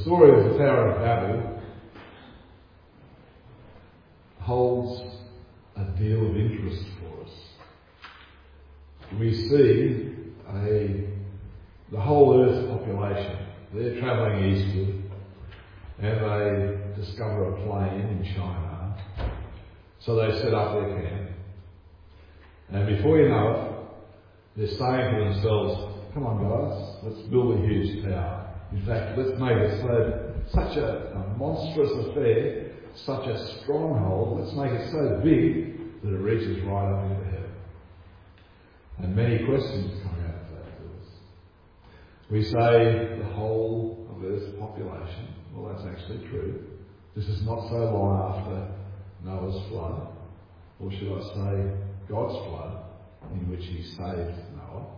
story of the Tower of Babel holds a deal of interest for us. We see the whole Earth population. They're travelling eastward and they discover a plain in China. So they set up their camp. And before you know it, they're saying to themselves, come on guys, let's build a huge tower. In fact, let's make it such a monstrous affair, such a stronghold, let's make it so big that it reaches right up into heaven. And many questions come out of that to us. We say the whole of Earth's population. Well, that's actually true. This is not so long after Noah's flood, or should I say God's flood, in which he saved Noah.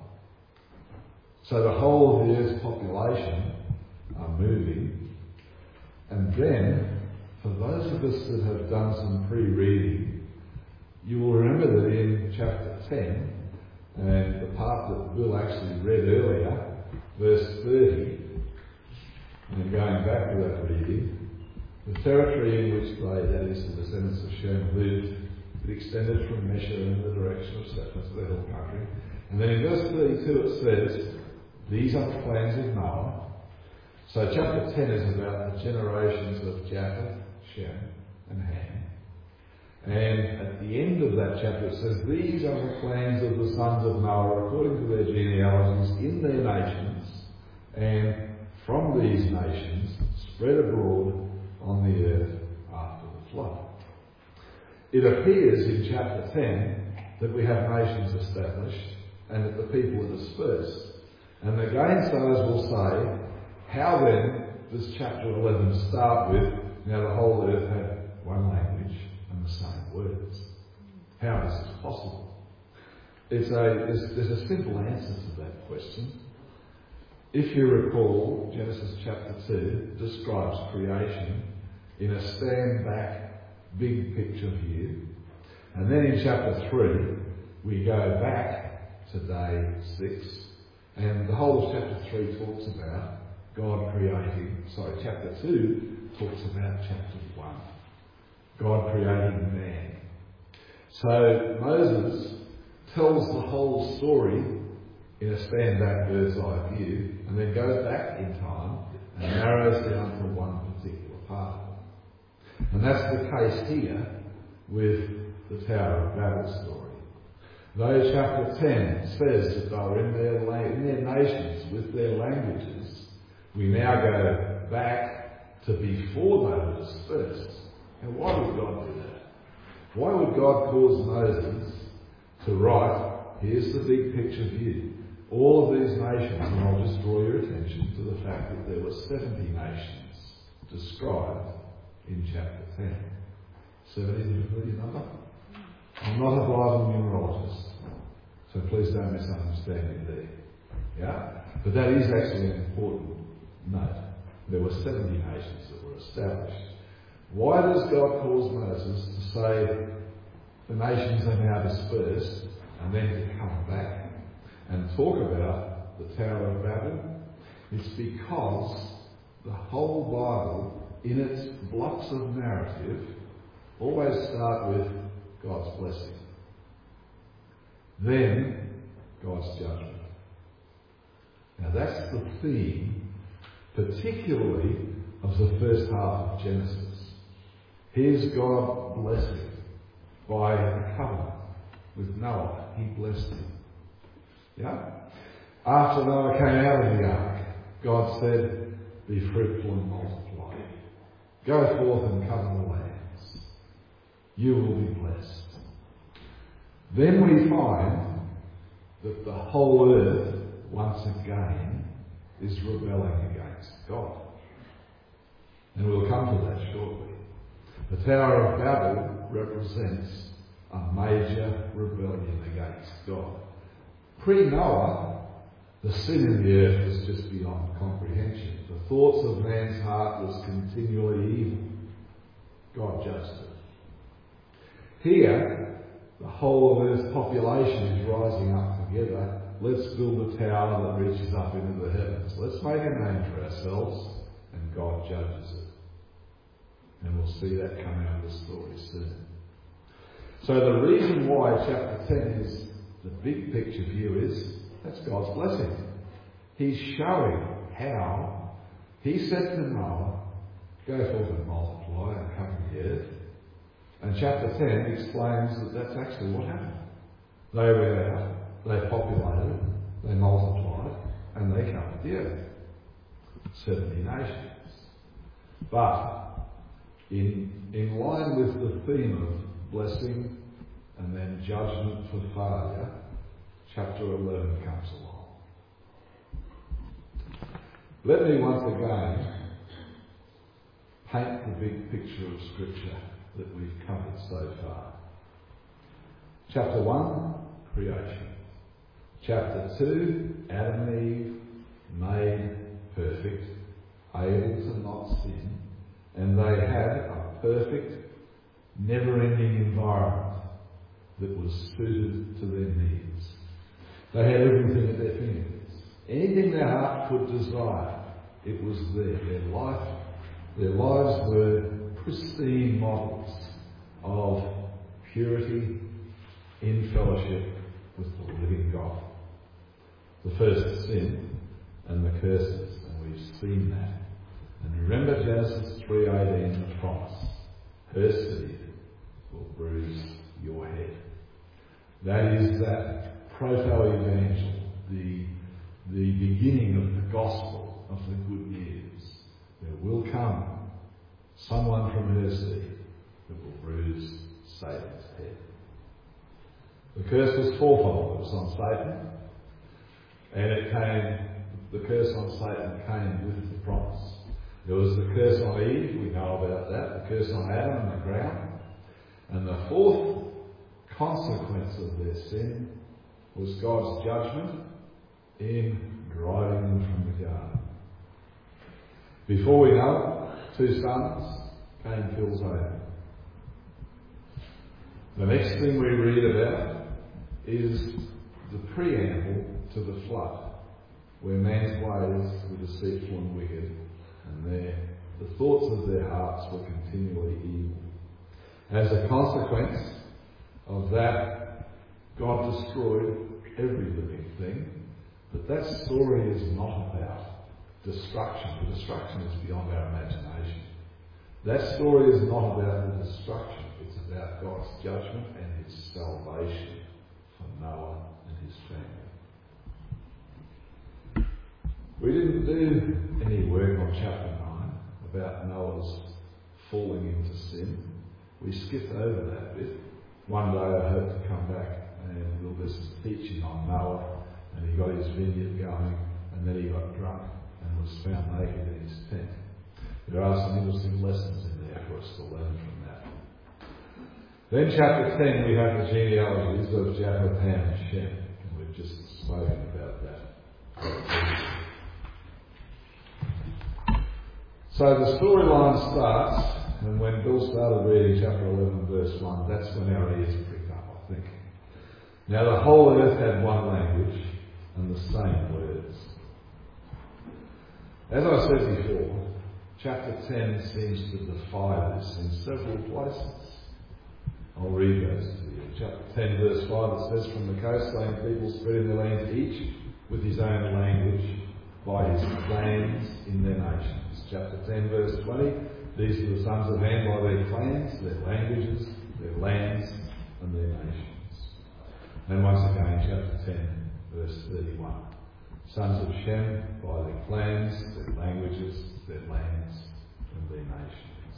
So the whole of the Earth's population are moving. And then, for those of us that have done some pre-reading, you will remember that in chapter 10, and the part that Bill actually read earlier, verse 30, and going back to that reading, the territory in which they, that is the descendants of Shem, lived, it extended from Mesha in the direction of Sepharad, the hill country. And then in verse 32 it says, these are the clans of Noah. So chapter 10 is about the generations of Japheth, Shem, and Ham. And at the end of that chapter it says, these are the clans of the sons of Noah according to their genealogies in their nations, and from these nations spread abroad on the earth after the flood. It appears in chapter 10 that we have nations established and that the people are dispersed. And the gainsayers will say, how then does chapter 11 start with, now the whole earth had one language and the same words? How is this possible? There's a simple answer to that question. If you recall, Genesis chapter 2 describes creation in a stand-back, big picture view. And then in chapter 3, we go back to day 6, and the whole of chapter 3 talks about God creating, chapter 2 talks about chapter 1. God creating man. So Moses tells the whole story in a stand-back bird's eye view, and then goes back in time and narrows down to one particular part. And that's the case here with the Tower of Babel story. Though chapter 10 says that they were in their nations with their languages, we now go back to before they were dispersed. And why would God do that? Why would God cause Moses to write, here's the big picture view, all of these nations, and I'll just draw your attention to the fact that there were 70 nations described in chapter 10. 70 is a familiar number? I'm not a Bible numerologist, so please don't misunderstand me there. Yeah? But that is actually an important note. There were 70 nations that were established. Why does God cause Moses to say the nations are now dispersed and then to come back and talk about the Tower of Babel? It's because the whole Bible, in its blocks of narrative, always start with God's blessing. Then God's judgment. Now that's the theme, particularly of the first half of Genesis. Here's God blessing by a covenant with Noah. He blessed him. Yeah? After Noah came out of the ark, God said, be fruitful and multiply. Go forth and cover the lands. You will be blessed. Then we find that the whole earth, once again, is rebelling against God. And we'll come to that shortly. The Tower of Babel represents a major rebellion against God. Pre-Noah, the sin in the earth was just beyond comprehension. The thoughts of man's heart was continually evil. God judged it. Here, the whole of Earth's population is rising up together. Let's build a tower that reaches up into the heavens. Let's make a name for ourselves, and and God judges it. And we'll see that come out of the story soon. So the reason why chapter 10 is the big picture view is that's God's blessing. He's showing how he said to Noah, go forth and multiply and cover the earth. And chapter 10 explains that that's actually what happened. They went out, they populated, they multiplied, and they covered the earth. 70 nations. But in line with the theme of blessing and then judgment for failure, chapter 11 comes along. Let me once again paint the big picture of Scripture that we've covered so far. Chapter 1, creation. Chapter 2, Adam and Eve, made perfect, able to not sin, and they had a perfect, never-ending environment that was suited to their needs. They had everything at their fingertips. Anything their heart could desire, it was there. Their lives were pristine models of purity in fellowship with the living God. The first sin and the curses, and we've seen that. And remember Genesis 3:18, the promise. Her seed will bruise your head. That is that proto-evangel, the beginning of the gospel, of the good news. There will come someone from her seed that will bruise Satan's head. The curse was fourfold. It was on Satan, and the curse on Satan came with the promise. There was the curse on Eve, we know about that, the curse on Adam and the ground. And the fourth consequence of their sin was God's judgment in driving them from the garden. Before we know it, 2 sons, Cain kills Abel. The next thing we read about is the preamble to the flood, where man's ways were deceitful and wicked, and the thoughts of their hearts were continually evil. As a consequence of that, God destroyed every living thing, but that story is not about destruction. The destruction is beyond our imagination. That story is not about the destruction. It's about God's judgment and his salvation for Noah and his family. We didn't do any work on chapter 9 about Noah's falling into sin. We skipped over that bit. One day I hope to come back and we'll do some teaching on Noah, and he got his vineyard going, and then he got drunk and was found naked in his tent. There are some interesting lessons in there for us to learn from that. Then chapter 10 we have the genealogies of Japheth, Ham and Shem, and we've just spoken about that. So the storyline starts, and when Bill started reading chapter 11 verse 1, that's when our ears pricked up, I think. Now the whole earth had one language and the same words. As I said before, chapter 10 seems to defy this in several places. I'll read those to you. Chapter 10 verse 5, it says, from the coastland people spreading their land, each with his own language, by his clans in their nations. Chapter 10 verse 20, these are the sons of Ham by their clans, their languages, their lands, and their nations. And once again, chapter 10 verse 31, sons of Shem by their clans, their languages, their lands, and their nations.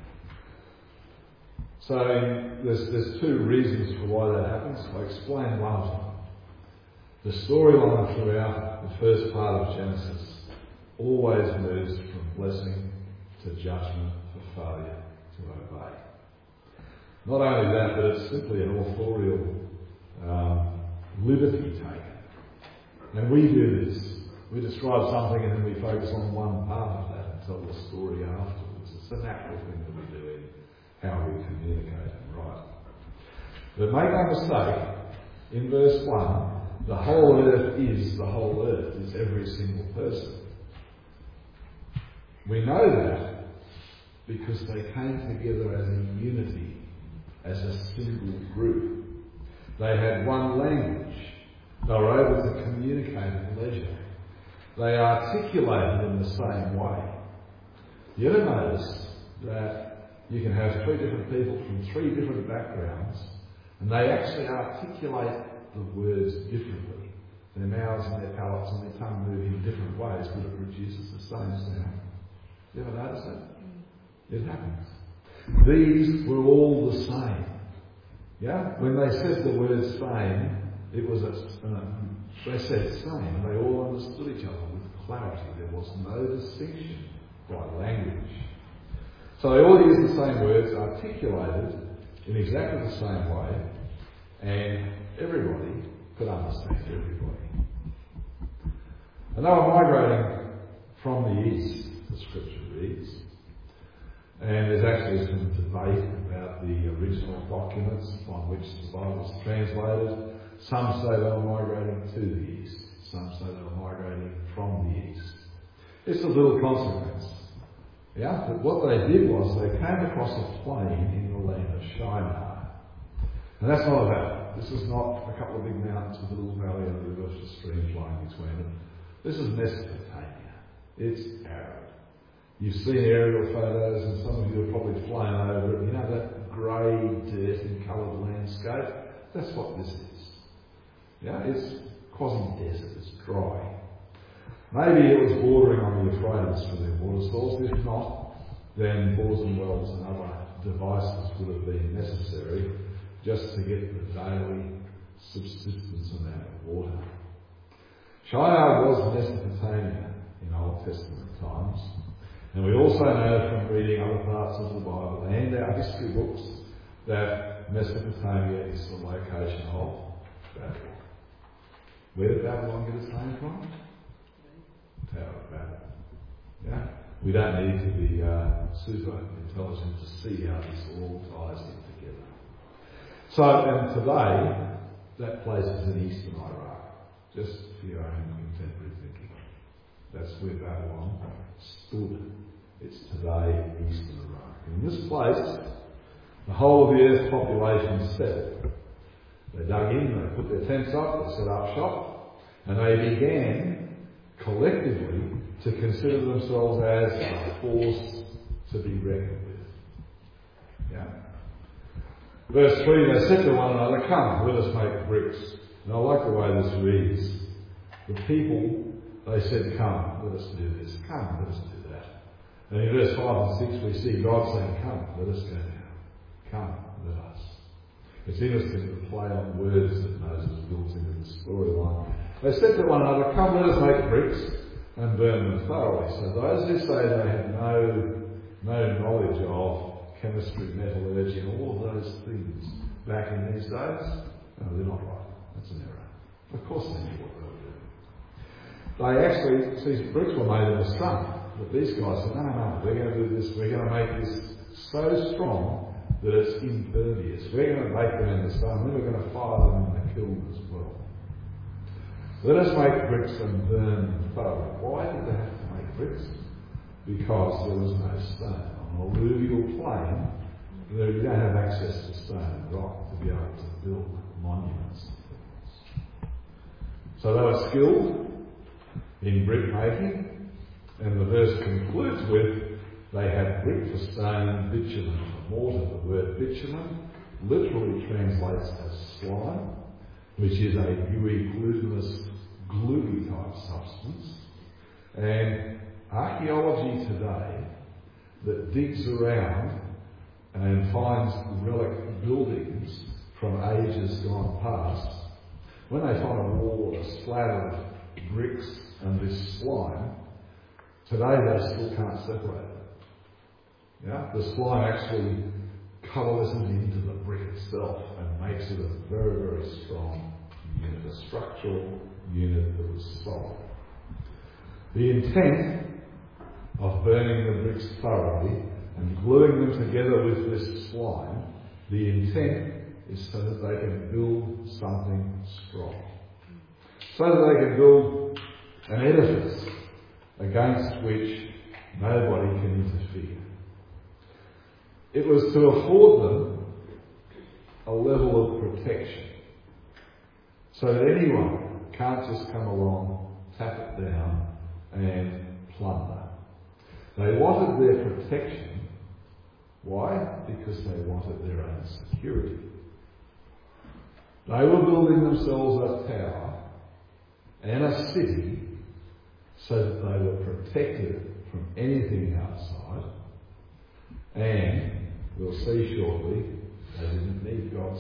So there's 2 reasons for why that happens. I'll explain one of them. The storyline throughout the first part of Genesis always moves from blessing to judgment for failure to obey. Not only that, but it's simply an authorial liberty taken. And we do this. We describe something and then we focus on one part of that and tell the story afterwards. It's a natural thing that we do in how we communicate and write. But make no mistake, in verse 1, the whole earth is the whole earth, is every single person. We know that because they came together as a unity, as a single group. They had one language. They were able to communicate at leisure. They articulated in the same way. You ever notice that you can have three different people from three different backgrounds and they actually articulate the words differently? Their mouths and their palates and their tongue move in different ways, but it produces the same sound. You ever notice that? It happens. These were all the same. Yeah? When they said the word same, it was they said same, and they all understood each other with clarity. There was no distinction by language. So they all used the same words, articulated in exactly the same way, and everybody could understand everybody. And they were migrating from the east, the scripture reads, and there's actually some debate about the original documents on which the Bible was translated. Some say they were migrating to the east. Some say they were migrating from the east. It's a little consequence. Yeah? But what they did was they came across a plain in the land of Shinar. And that's not a valley. This is not a couple of big mountains with a little valley and a river, a stream flowing between them. This is Mesopotamia. It's arid. You've seen aerial photos and some of you have probably flown over it. You know that grey, dirty coloured landscape? That's what this is. Yeah, it's quasi-desert, it's dry. Maybe it was bordering on the Euphrates for their water source. If not, then bores and wells and other devices would have been necessary just to get the daily subsistence amount of water. Shinar was Mesopotamia in Old Testament times. And we also know from reading other parts of the Bible and our history books that Mesopotamia is the location of Babylon. Where did Babylon get its name from? Tower of Babel. Yeah? We don't need to be super intelligent to see how this all ties in together. So, and today, that place is in eastern Iraq. Just for your own contemporary thinking. That's where Babylon stood. It's today eastern Iraq. In this place, the whole of the earth's population settled. They dug in, they put their tents up, they set up shop, and they began collectively to consider themselves as a force to be reckoned with. Yeah. Verse 3, they said to one another, "Come, let us make bricks." And I like the way this reads. The people, they said, "Come, let us do this. Come, let us do that." And in verse 5 and 6 we see God saying, "Come, let us go down. Come, let us." It's interesting the play on words that Moses builds into the storyline. They said to one another, "Come, let us make bricks and burn them thoroughly." So those who say they had no knowledge of chemistry, metallurgy and all of those things back in these days, no, they're not right. That's an error. Of course they knew what they were doing. They actually, these bricks were made in the sun. But these guys said, no, we're going to do this, we're going to make this so strong that it's impervious. We're going to bake them in the sun, then we're going to fire them in the kiln as well. Let us make bricks and burn them thoroughly. Why did they have to make bricks? Because there was no stone. On an alluvial plain, you don't have access to stone and rock to be able to build monuments and things. So they were skilled in brick making. And the verse concludes with, they had brick for stone and bitumen for mortar. The word bitumen literally translates as slime, which is a gooey, glutinous, gluey type substance. And archaeology today that digs around and finds relic buildings from ages gone past, when they find a wall or a splatter of bricks and this slime, today they still can't separate it. Yeah? The slime actually coalesces into the brick itself and makes it a very, very strong unit, a structural unit that was solid. The intent of burning the bricks thoroughly and gluing them together with this slime, the intent is so that they can build something strong. So that they can build an edifice against which Nobody can interfere. It was to afford them a level of protection so that anyone can't just come along, tap it down and plunder. They wanted their protection. Why? Because they wanted their own security. They were building themselves a tower and a city so that they were protected from anything outside, and we'll see shortly they didn't need God's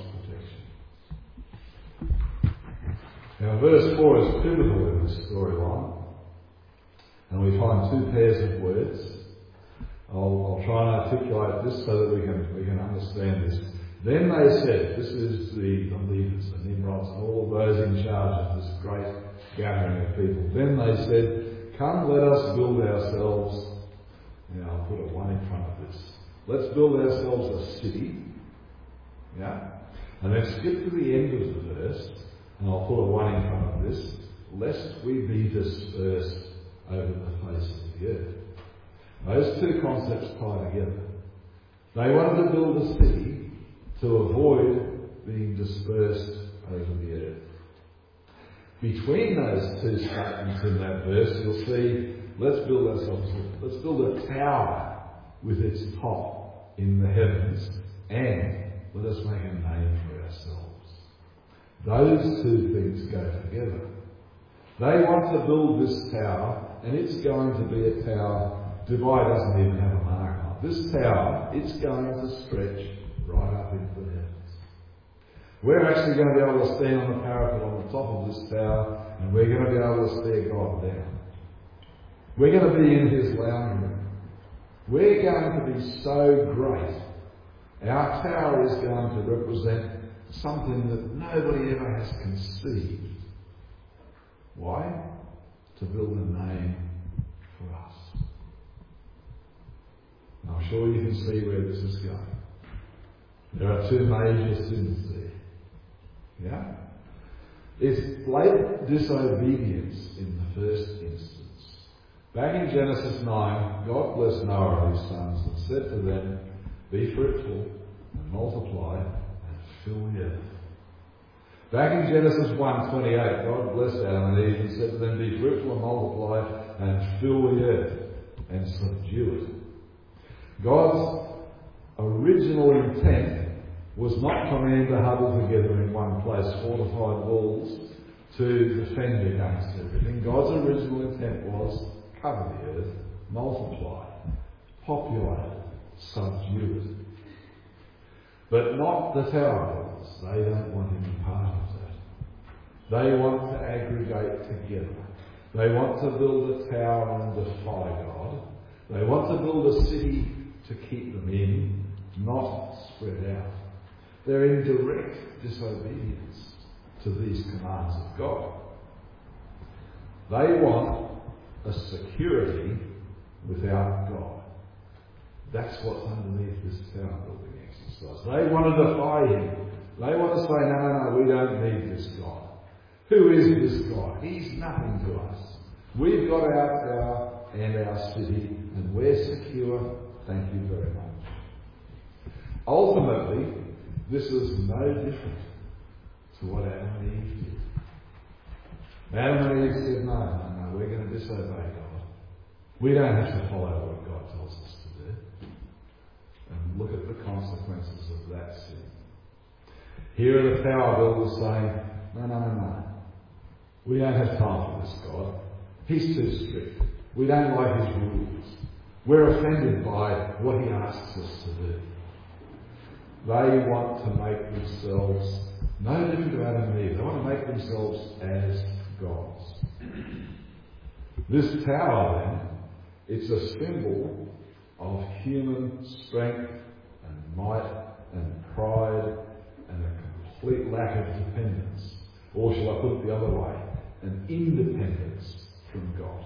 protection. Now verse 4 is pivotal in this storyline, and we find two pairs of words. I'll try and articulate this so that we can understand this. Then they said, this is the leaders, the Nimrods, and all of those in charge of this great gathering of people. Then they said, come, let us build ourselves. Now I'll put a one in front of this. Let's build ourselves a city. Yeah? And then skip to the end of the verse, and I'll put a one in front of this. Lest we be dispersed over the face of the earth. Those two concepts tie together. They wanted to build a city to avoid being dispersed over the earth. Between those two statements in that verse, you'll see, let's build a tower with its top in the heavens, and let us make a name for ourselves. Those two things go together. They want to build this tower, and it's going to be a tower. Dubai doesn't even have a mark on it. This tower, it's going to stretch right up into the heavens. We're actually going to be able to stand on the parapet on the top of this tower, and we're going to be able to stare God down. We're going to be in His lounge room. We're going to be so great. Our tower is going to represent something that nobody ever has conceived. Why? To build a name for us. And I'm sure you can see where this is going. There are two major sins there. Yeah? It's blatant disobedience in the first instance. Back in Genesis 9, God blessed Noah and his sons and said to them, be fruitful and multiply and fill the earth. Back in Genesis 1:28, God blessed Adam and Eve and said to them, be fruitful and multiply and fill the earth and subdue it. God's original intent was not for man to huddle together in one place, fortified walls to defend against everything. God's original intent was cover the earth, multiply, populate it, subdue it. But not the tower builders. They don't want any part of that. They want to aggregate together. They want to build a tower and defy God. They want to build a city to keep them in, not spread out. They're in direct disobedience to these commands of God. They want a security without God. That's what's underneath this tower building exercise. They want to defy Him. They want to say, no, we don't need this God. Who is this God? He's nothing to us. We've got our tower and our city, and we're secure. Thank you very much. Ultimately, this is no different to what Adam and Eve did. Adam and Eve said, no, we're going to disobey God. We don't have to follow what God tells us to do. And look at the consequences of that sin. Here are the tower builders saying, no. We don't have time for this God. He's too strict. We don't like His rules. We're offended by what He asks us to do. They want to make themselves no different to Adam and Eve. They want to make themselves as gods. This tower, then, it's a symbol of human strength and might and pride and a complete lack of dependence. Or shall I put it the other way? An independence from God.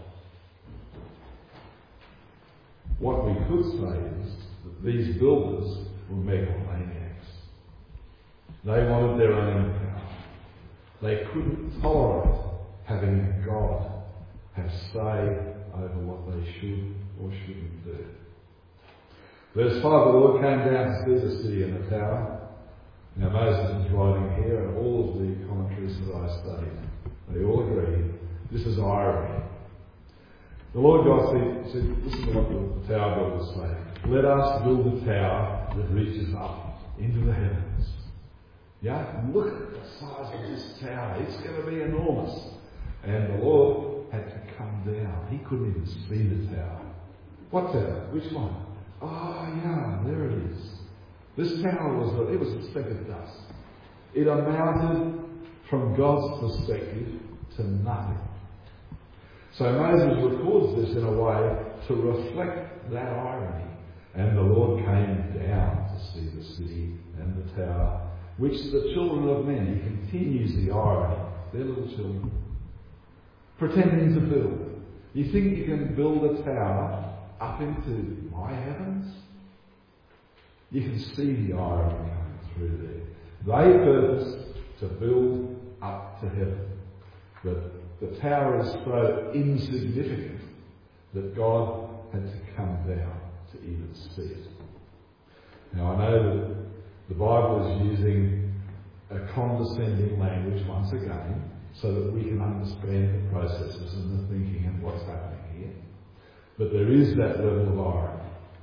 What we could say is that these builders were megalomaniacs. They wanted their own power. They couldn't tolerate having a God, have say over what they should or shouldn't do. Verse 5, the Lord came down to see the city and the tower. Now Moses is writing here, and all of the commentaries that I studied, they all agree this is irony. The Lord God said, listen to what the tower builders say. Let us build a tower that reaches up into the heavens. Yeah? Look at the size of this tower. It's going to be enormous. And the Lord had to come down. He couldn't even see the tower. What tower? Which one? Oh, yeah, there it is. This tower was a speck of dust. It amounted, from God's perspective, to nothing. So Moses records this in a way to reflect that irony. And the Lord came down to see the city and the tower, which the children of men, he continues the irony, they're little children, pretending to build. You think you can build a tower up into my heavens? You can see the irony coming through there. They purpose to build up to heaven. But the tower is so insignificant that God had to come down to even see it. Now I know that the Bible is using a condescending language once again so that we can understand the processes and the thinking and what's happening here. But there is that level of irony.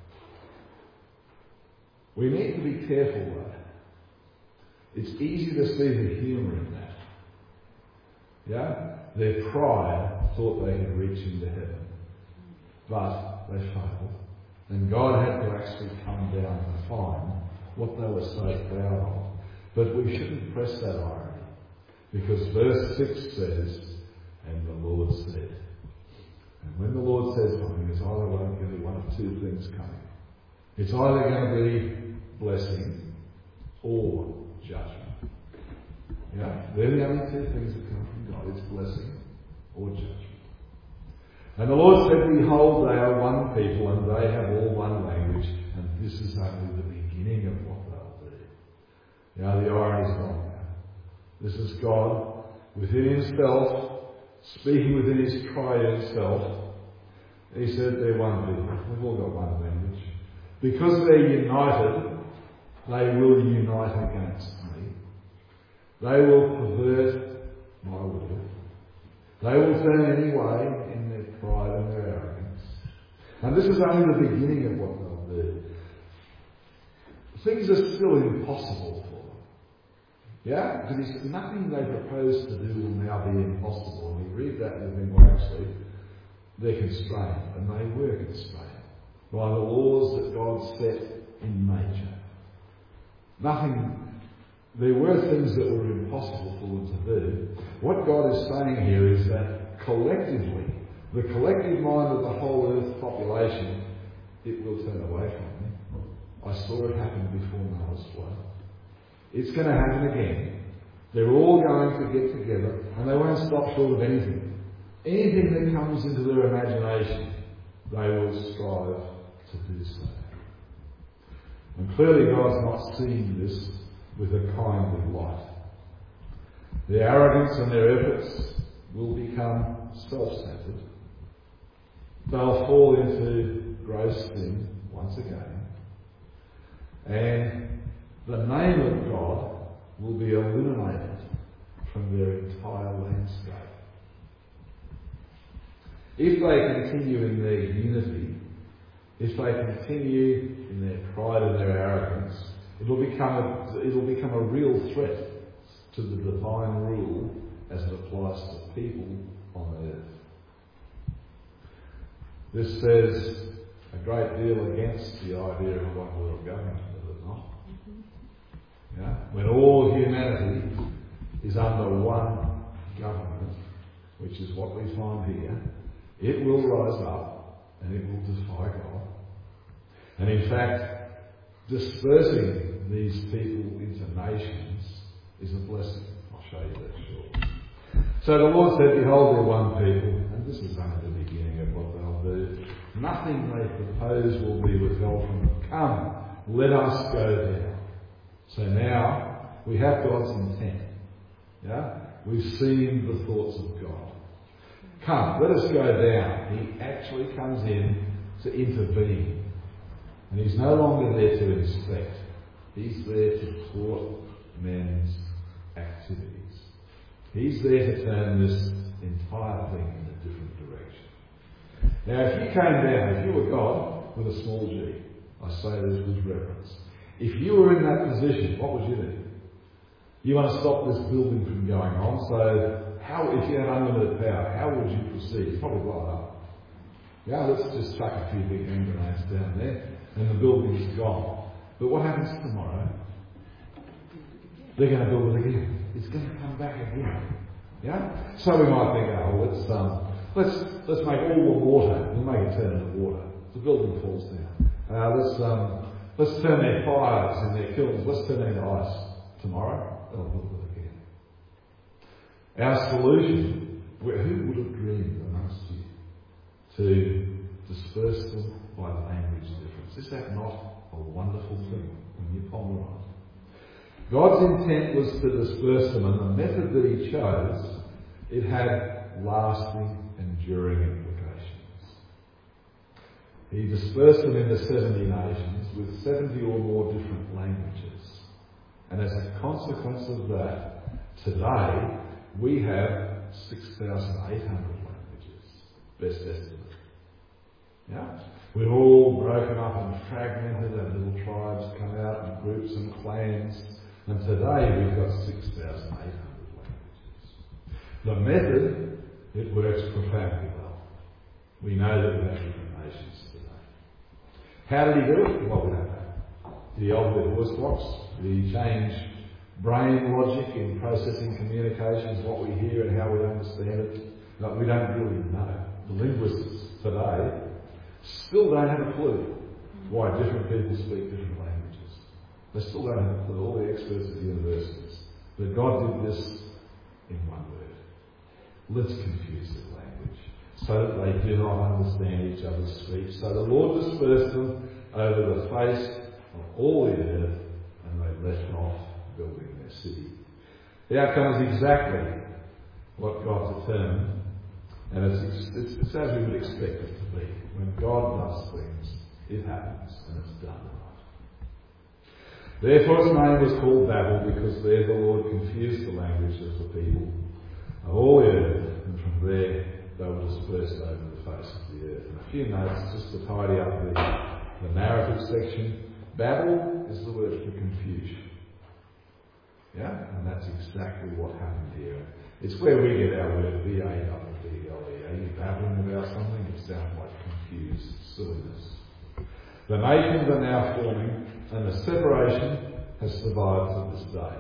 We need to be careful though. It's easy to see the humour in that. Yeah? Their pride thought they could reach into heaven. But they failed. And God had to actually come down to find what they were so proud of. But we shouldn't press that irony. Because verse 6 says, and the Lord said. And when the Lord says something, it's either going to be one of two things coming. It's either going to be blessing or judgment. Yeah? They're the only two things that come from God. It's blessing or judgment. And the Lord said, behold, they are one people and they have all one language, and this is only the beginning of what they'll do. Now the irony is gone now. This is God within himself, speaking within his triune self. He said they're one people. They've all got one language. Because they're united, they will unite against me. They will pervert my will. They will turn any way in their pride and their arrogance. And this is only the beginning of what they'll do. Things are still impossible for them. Yeah? Because nothing they propose to do will now be impossible. And we read that and we think, well, actually, they're constrained. And they were constrained by the laws that God set in nature. There were things that were impossible for them to do. What God is saying here is that collectively, the collective mind of the whole earth population, it will turn away from me. I saw it happen before Noah's flood. It's going to happen again. They're all going to get together and they won't stop short of anything. Anything that comes into their imagination, they will strive to do so. And clearly God's not seeing this with a kindly light. Their arrogance and their efforts will become self-centered. They'll fall into gross sin once again. And the name of God will be eliminated from their entire landscape. If they continue in their unity, if they continue in their pride and their arrogance, it'll become a real threat to the divine rule as it applies to people on earth. This says a great deal against the idea of one world government, does it not? Yeah? When all humanity is under one government, which is what we find here, it will rise up and it will defy God. And in fact, dispersing these people into nations is a blessing. I'll show you that shortly. So the Lord said, behold, they're one people, and this is only the beginning of what they'll do. Nothing they propose will be withheld from them. Come, let us go down. So now we have God's intent. Yeah? We've seen the thoughts of God. come, let us go down. He actually comes in to intervene. And he's no longer there to inspect. He's there to thwart men's activities. He's there to turn this entire thing in a different direction. Now, if you came down, if you were God with a small g, I say this with reverence, if you were in that position, what would you do? You want to stop this building from going on, so if you had unlimited power, how would you proceed? Probably blow it up. Yeah, let's just chuck a few big hand grenades down there, and the building's gone. But what happens tomorrow? They're going to build it again. It's going to come back again. Yeah? So we might think, let's make all the water, we'll make it turn into water. The building falls down. Let's turn their fires and their kilns, let's turn them into ice. Tomorrow, they'll build it again. Our solution, who would have dreamed amongst you to disperse them by language difference? Is that not a wonderful thing when you ponder on it? God's intent was to disperse them, and the method that he chose, it had lasting, enduring implications. He dispersed them into 70 nations with 70 or more different languages. And as a consequence of that, today we have 6,800 languages, best estimate. Yeah? We've all broken up and fragmented, and little tribes come out in groups and clans, and today we've got 6,800 languages. The method, it works profoundly well. We know that we have different nations today. How did he do it? Well, we don't know. Did he alter their voice box? Did he change brain logic in processing communications, what we hear and how we understand it? No, we don't really know. The linguists today still don't have a clue why different people speak different languages. They still don't have a clue, all the experts at universities. But God did this in one word. Let's confuse their language so that they do not understand each other's speech. So the Lord dispersed them over the face of all the earth, and they left off building their city. The outcome is exactly what God determined, and it's as we would expect it to be. When God does things, it happens, and it's done right. Therefore its name was called Babel, because there the Lord confused the language of the people of all the earth, and from there they were dispersed over the face of the earth. And a few notes just to tidy up the narrative section. Babel is the word for confusion. Yeah? And that's exactly what happened here. It's where we get our word B-A-B-B-L-E. Are you babbling about something? It sounds like confused silliness. The nations are now forming, and the separation has survived to this day.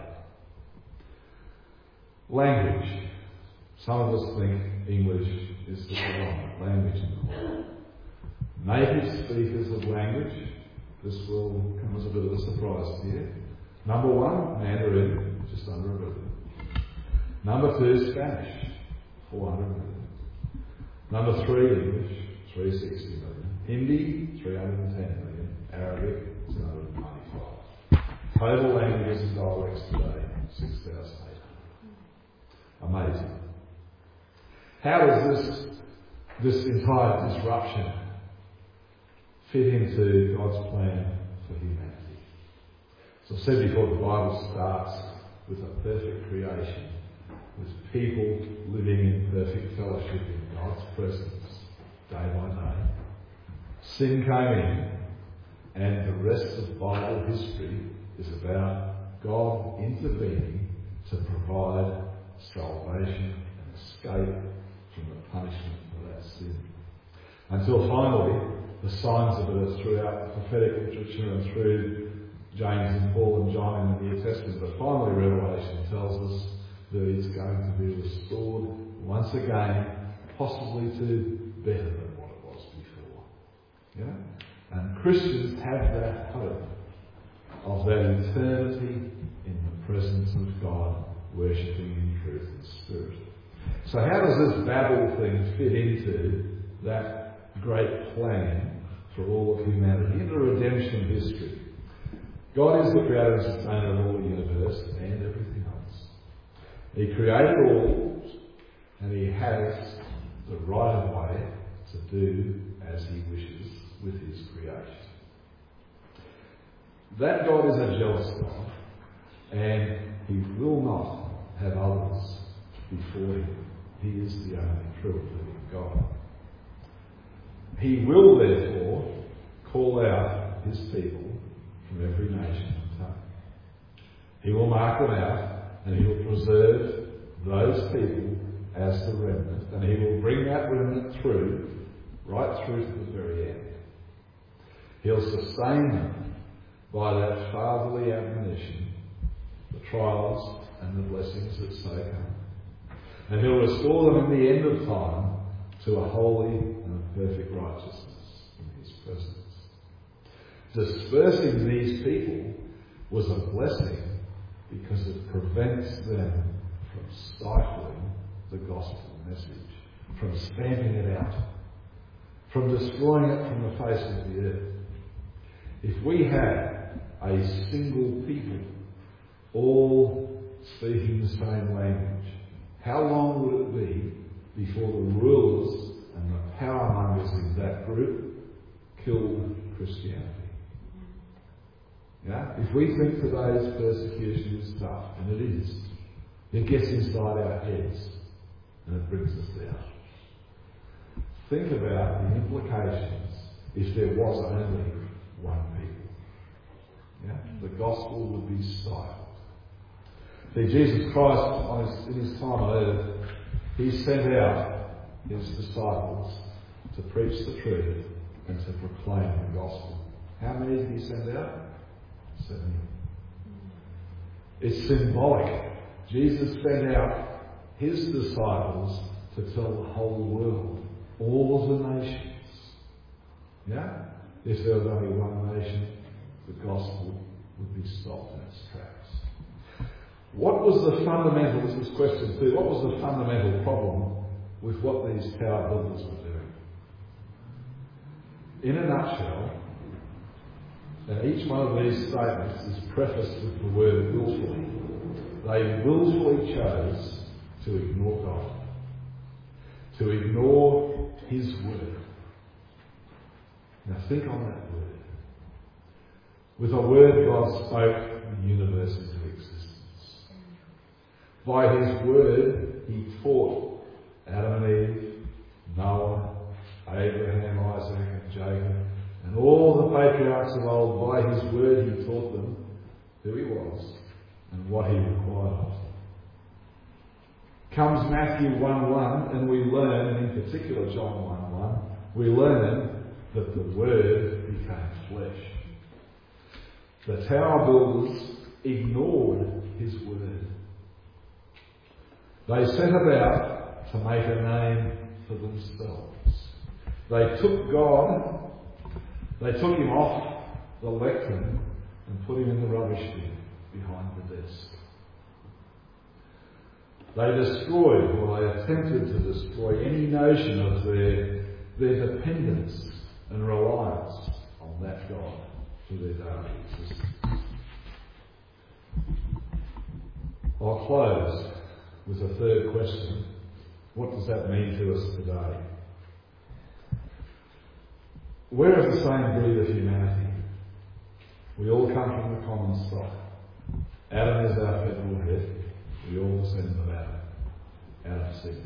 Language. Some of us think English is the predominant language in the world. Native speakers of language, this will come as a bit of a surprise to you. Number 1, Mandarin, just under 1 million. Number 2, Spanish, 400 million. Number 3, English, 360 million. Hindi, 310 million. Arabic, 295. Total languages and dialects today, 6,800. Amazing. How does this entire disruption fit into God's plan for humanity? So I've said before, the Bible starts with a perfect creation, with people living in perfect fellowship in God's presence, day by day. Sin came in, and the rest of Bible history is about God intervening to provide salvation and escape from the punishment of that sin. Until finally, the signs of it are throughout the prophetic literature and through James and Paul and John in the New Testament. But finally, Revelation tells us that it's going to be restored once again, possibly to better than what it was before. Yeah? And Christians have that hope of that eternity in the presence of God, worshipping in truth and spirit. So how does this Babel thing fit into that great plan for all of humanity, in the redemption history? God is the creator and sustainer of all the universe and everything else. He created all, and he has the right of way to do as he wishes with his creation. That God is a jealous God, and he will not have others before him. He is the only true living God. He will therefore call out his people from every nation and tongue. He will mark them out, and he will preserve those people as the remnant, and he will bring that remnant right through to the very end. He'll sustain them by that fatherly admonition, the trials and the blessings that so come. And he'll restore them in the end of time to a holy and a perfect righteousness in his presence. Dispersing these people was a blessing because it prevents them from stifling the gospel message, from stamping it out, from destroying it from the face of the earth. If we had a single people all speaking the same language, how long would it be before the rulers and the powermongers in that group killed Christianity? Yeah? If we think today's persecution is tough, and it is, it gets inside our heads and it brings us down. Think about the implications if there was only one people. Yeah? The gospel would be stifled. See, Jesus Christ, in his time on earth, he sent out his disciples to preach the truth and to proclaim the gospel. How many did he send out? 70. It's symbolic. Jesus sent out his disciples to tell the whole world, all of the nations. Yeah? If there was only one nation, the gospel would be stopped in its tracks. What was the fundamental, this is question 2, what was the fundamental problem with what these tower builders were doing? In a nutshell, and each one of these statements is prefaced with the word willfully. They willfully chose to ignore God, to ignore his word. Now think on that word. With a word, God spoke the universe into existence. By his word, he taught Adam and Eve, Noah, Abraham, Isaac and Jacob, and all the patriarchs of old. By his word he taught them who he was and what he required of them. Comes Matthew 1:1, and we learn, and in particular John 1:1, we learn that the Word became flesh. The tower builders ignored his word. They set about to make a name for themselves. They took God, they took him off the lectern and put him in the rubbish bin behind the desk. They destroyed, or they attempted to destroy, any notion of their dependence and reliance on that God for their daily existence. I'll close with a third question. What does that mean to us today? We're of the same breed of humanity. We all come from the common stock. Adam is our federal head. We all descend from Adam, out of sin.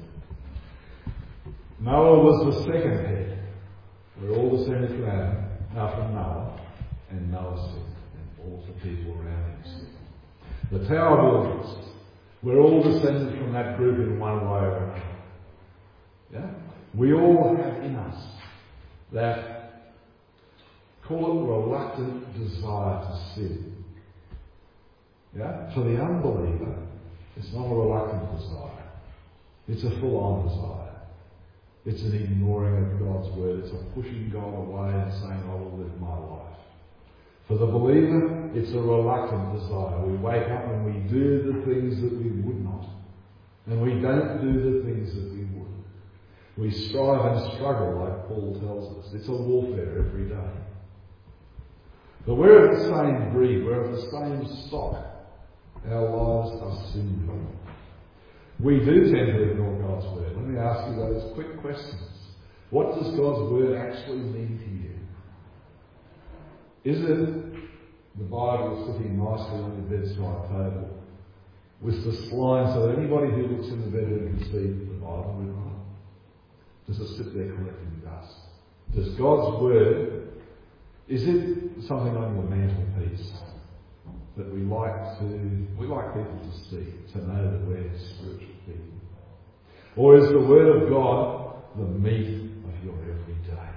Noah was the second head. We're all descended from Adam, from Noah, and Noah sinned, and all the people around him sinned. The tower builders, we're all descended from that group in one way or another. Yeah? We all have in us that, call it reluctant desire to sin. Yeah? For the unbeliever, it's not a reluctant desire. It's a full-on desire. It's an ignoring of God's word. It's a pushing God away and saying, I will live my life. For the believer, it's a reluctant desire. We wake up and we do the things that we would not. And we don't do the things that we would. We strive and struggle, like Paul tells us. It's a warfare every day. But we're of the same breed. We're of the same stock. Our lives are sinful. We do tend to ignore God's word. Let me ask you those quick questions. What does God's word actually mean to you? Is it the Bible sitting nicely on your bedside table with the spline so that anybody who looks in the bedroom can see the Bible written on it? Does it sit there collecting dust? Does God's word, is it something on your mantelpiece that we like people to see, to know that we're spiritual people? Or is the word of God the meat of your every day?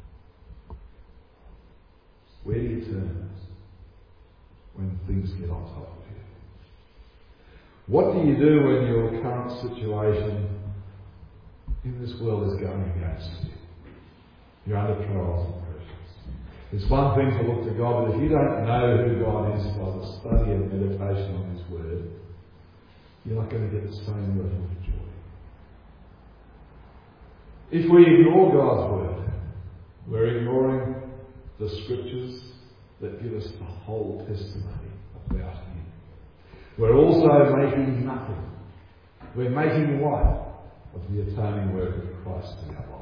Where do you turn when things get on top of you? What do you do when your current situation in this world is going against you? You're under trials and pressures. It's one thing to look to God, but if you don't know who God is by the study and meditation on His Word, you're not going to get the same level of joy. If we ignore God's Word, we're ignoring the Scriptures that give us the whole testimony about Him. We're also making nothing. We're making light of the atoning work of Christ in our lives.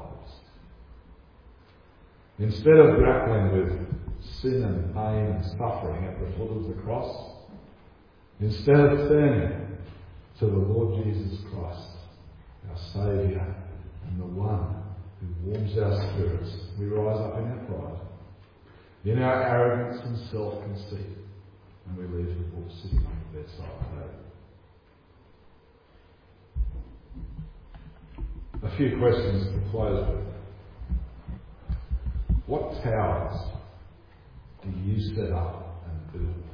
Instead of grappling with sin and pain and suffering at the foot of the cross, instead of turning to the Lord Jesus Christ, our Saviour and the one who warms our spirits, we rise up in our pride, in our arrogance and self-conceit, and we leave the book sitting on the bedside table. A few questions to close with. What towers do you set up and build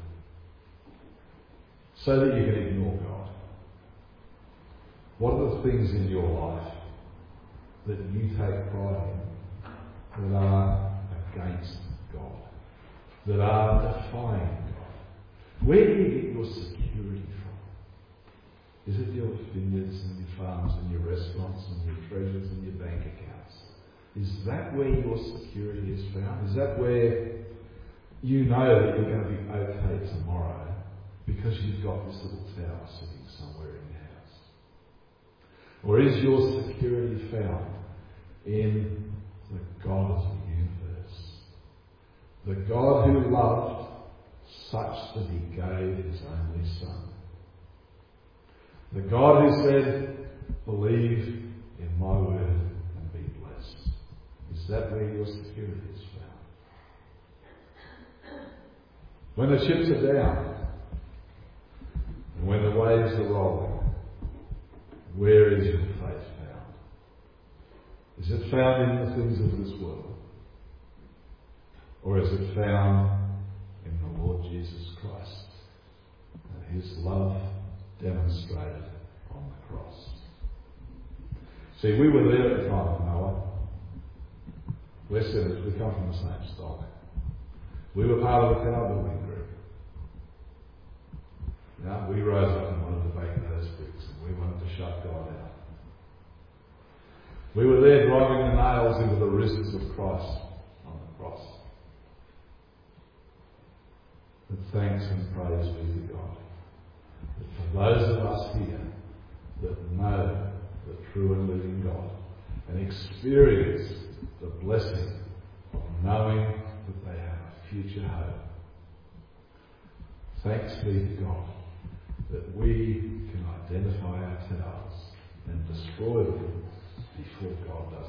so that you can ignore God? What are the things in your life that you take pride in that are against God, that are defying God? Where do you get your security from? Is it your vineyards and your farms and your restaurants and your treasures and your bank accounts? Is that where your security is found? Is that where you know that you're going to be okay tomorrow because you've got this little tower sitting somewhere in your house? Or is your security found in the God of the universe? The God who loved such that He gave His only Son. The God who said, believe in my word and be blessed. Is that where your security is found? When the chips are down and when the waves are rolling, where is your faith found? Is it found in the things of this world? Or is it found in the Lord Jesus Christ and His love demonstrated on the cross? See, we were there at the time of Noah. We're sinners, we come from the same stock. We were part of the tower building group. Now, we rose up and wanted to bake those bricks, and we wanted to shut God out. We were there driving the nails into the wrists of Christ on the cross. But thanks and praise be to God that for those of us here that know the true and living God and experience the blessing of knowing that they have a future hope, thanks be to God that we can identify our towers and destroy them before God does